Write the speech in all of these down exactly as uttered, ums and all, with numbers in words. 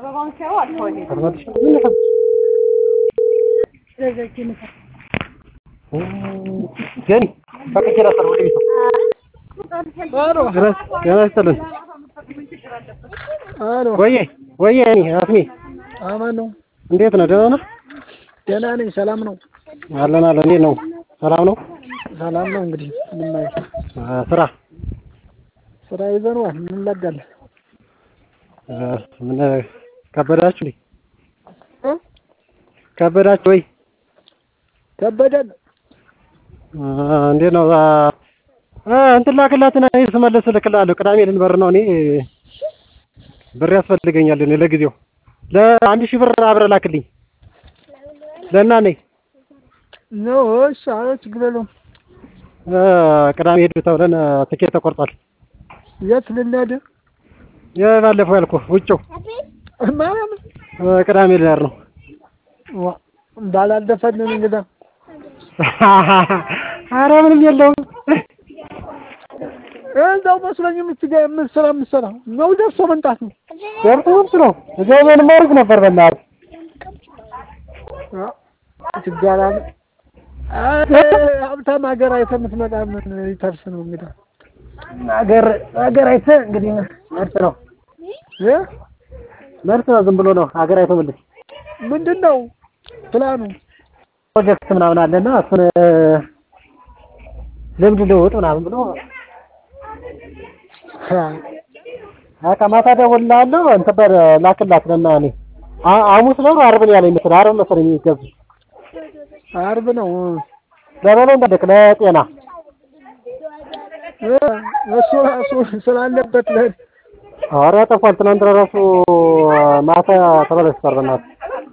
አበባውን ሲያው አልፎኝ ገኒ ፈቀጀራ ሰር ወደ ቤቱ አሮ ግራስ ያስተልን አሮ ወይ ወይ እኔ አስሚ አማን ነው እንዴት ነው ደህና ነህ ደህና ነኝ ሰላም ነው አለና ለኔ ነው ሰላም ነው ሰላም ነው እንግዲህ ምን ላይ ስራ ስራ ይዘነው ምን ላጋለ ምን ከበዳችሁ ልኝ እ ከበዳችሁ ወይ ከበደን እንዴት ነው እንትን ላክላትና ይስመለስ ልክላለሁ ቅዳሜ ልንበር ነው እኔ ብር ያስፈልገኛል እኔ ለጊዜው ለአንድ ሺህ ብር አብረህ ላክልኝ ለእናኔ ነው እሺ አለች ግበሉ ቅዳሜ ሄዱ ተብለን ትኬት ተቆርጧል የት ልንሄድ የባለፈው ያልኩህ ውጭው ማርያም ቅዳሜ ልሄድ ነው እንዳላደፈንን እንግዳ ኧረ ምንም የለውም እዛው መስሎኝ የምትገ የምትሰራ የምትሰራ ነው ደርሶ መምጣት ነው ደርሶ ነው እዛው ምን ማድረግ ነበር በእናትህ ትጋራም ሀብታም ሀገር አይተህ የምትመጣ ምን ይተርፍ ነው እንግዳ ሀገር ሀገር አይተህ እንግዲህ መርጥ ነው እ መርጥ ነው ዝም ብሎ ነው ሀገር አይተህ ምንድን ምንድነው ፕላኑ ፕሮጀክት ምናምን አለና እሱን ልምድ ልውጥ ምናምን ብሎ አካ ማታ ደውላለሁ አንተ በር ላክላት ለናኔ ሐሙስ ነው ዓርብ ነው ያለኝ መሰለኝ ዓርብ መሰለኝ የሚገቡ ዓርብ ነው ለበለው እንደደክ ለጤና እሱ እሱ ስላለበት ለ ኧረ ጠፋል ትናንት ራሱ ማታ ተበላሽቷል በእናትህ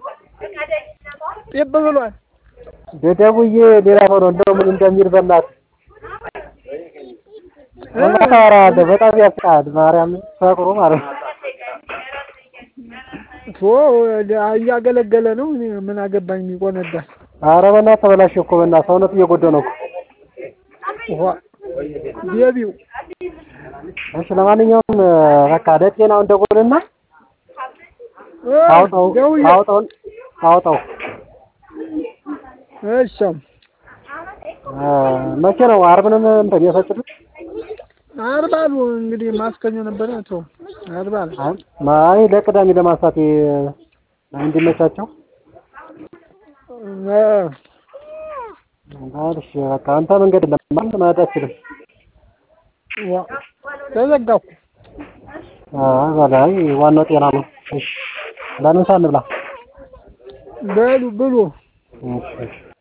ጥብ ብሏል ደደውዬ ሌላ ሆኖ እንደው ምን እንደሚል በእናትህ ወላሂ በጣም ያስቃል ማርያም ፈቅሩ ማለት ኦ እያገለገለ ነው ምን አገባኝ የሚቆነዳል ኧረ በእናትህ ተበላሽ እኮ በእናትህ ሰውነት እየጎዳው ነው እኮ ቢቢው እሺ ለማንኛውም በቃ ደጤናው እንደጎልና አውጣው አውጣው አውጣው እሺ መቼ ነው ዓርብ ነው እንትን የፈጨዱት ዓርብ አሉ እንግዲህ ማስከኞ ነበር ነው ዓርብ አሉ ማይ ለቅዳሜ ለማንሳት እንዲመቻቸው አሪፍ በቃ አንተ መንገድ ለማን ማለት አትችልም ዋ ተዘጋው አዎ ባላይ ዋናው ጤና ነው እሺ ለምን ሳንብላ በሉ ብሉ እሺ